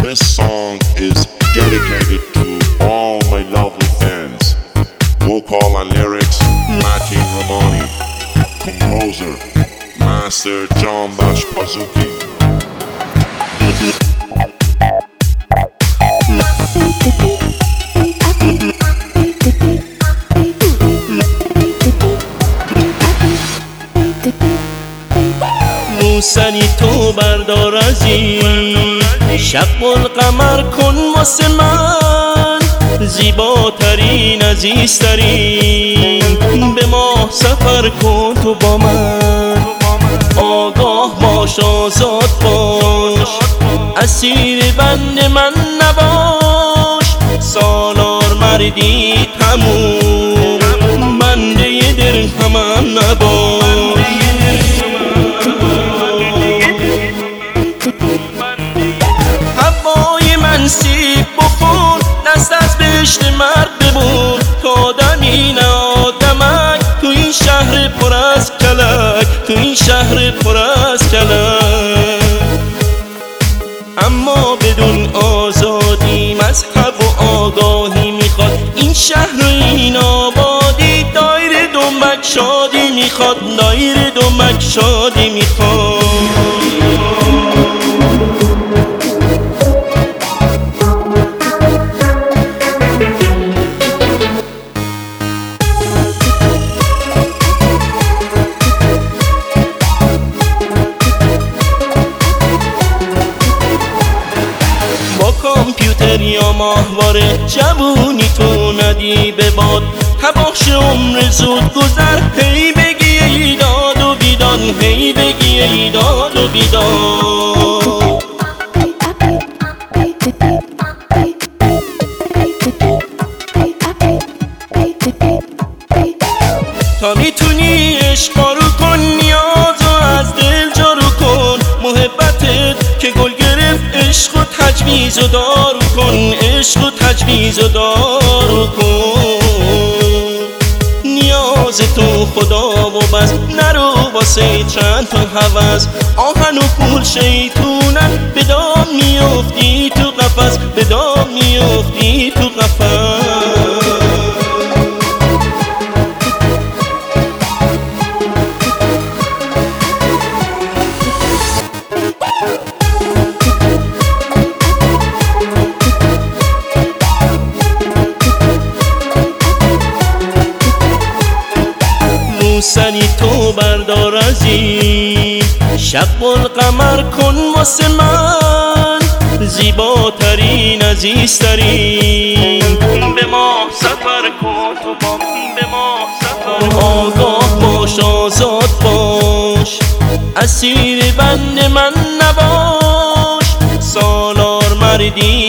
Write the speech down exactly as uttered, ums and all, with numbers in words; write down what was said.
This song is dedicated to all my lovely fans. Vocal and lyrics, Martin Romani. Composer, Master John Bash Pazuki. موسنی تو بردار از این شب القمر کن واسه من، زیباترین عزیزترین به ماه سفر کن تو با من. آگاه باش آزاد باش، اسیر بند من نباش، سالار مردی تموم، بنده درهمم نباش. هوای من سیب بخور، دست از بهشت مرد ببر، تا آدمی نه آدمک تو این شهر پر از کلک، تو این شهر پر از کلک. اما بدون آزادی مذهب و آگاهی میخواد این شهر و این آبادی، دایر دنبک شادی میخواد، دایر دنبک شادی میخواد. کامپیوتر یا ماهواره جوونی تو ندی به باد، تباخش عمر زود گذر، هی بگی ایداد و بیداد، هی بگی ایداد و بیداد. تا میتونی عشقا رو کن، نیازو از دل جارو کن، محبتت که گل گرفت عشق و تجویز و دارو کن، عشق و تجویز و دارو کن. نیاز تو خدا و بس، نرو واسه چند تا هوس، آهن و پول شیطونن، به دام میافتی تو قفس، به دام میافتی تو قفس. موسنی تو بردار از این شب القمر کن واسه من، زیباترین عزیزترین به ماه سفر کن تو با من، به ماه سفر کن. آگاه باش آزاد باش، اسیر بند من نباش، سالار مردی